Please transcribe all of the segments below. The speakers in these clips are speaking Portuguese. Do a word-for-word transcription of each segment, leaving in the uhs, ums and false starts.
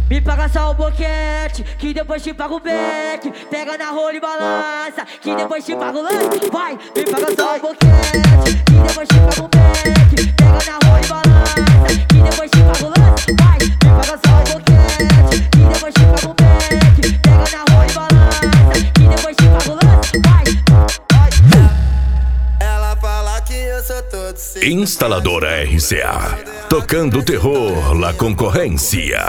Me paga só o boquete, que depois te pago o back. Pega na rola e balança, que depois te pago o lance. Vai, me paga só o boquete, que depois te pago o back. Pega na rola e balança, que depois te pago o lance. Vai, me paga só o boquete, que depois te pago o back. Pega na rola e balança, que depois te pago o lance. Vai, ela fala que eu sou todo seguro. Instaladora R C A, tocando terror na concorrência.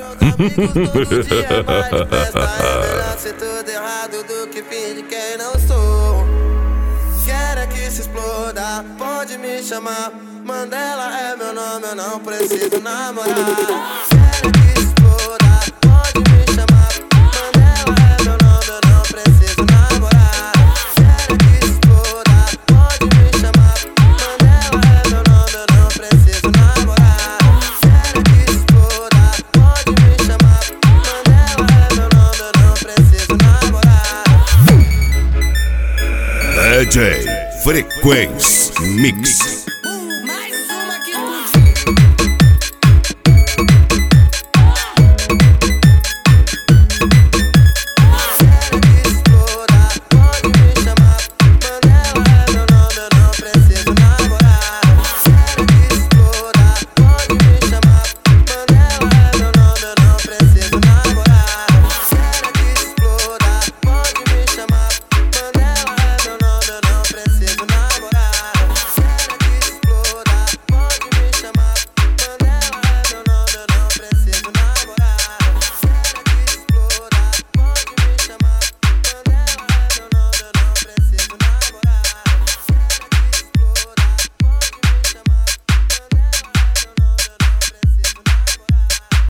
Ser tudo errado do que finge quem não sou. Quero que se exploda, pode me chamar. Mandela é meu nome, eu não preciso namorar. Quero que se exploda, pode me chamar. Mandela é meu nome, eu não preciso namorar. Quero que se exploda, pode me chamar. Mandela é meu nome, eu não preciso namorar. Quero que se exploda, pode me chamar. Mandela é meu nome, eu não preciso namorar. D J Frequência Mix.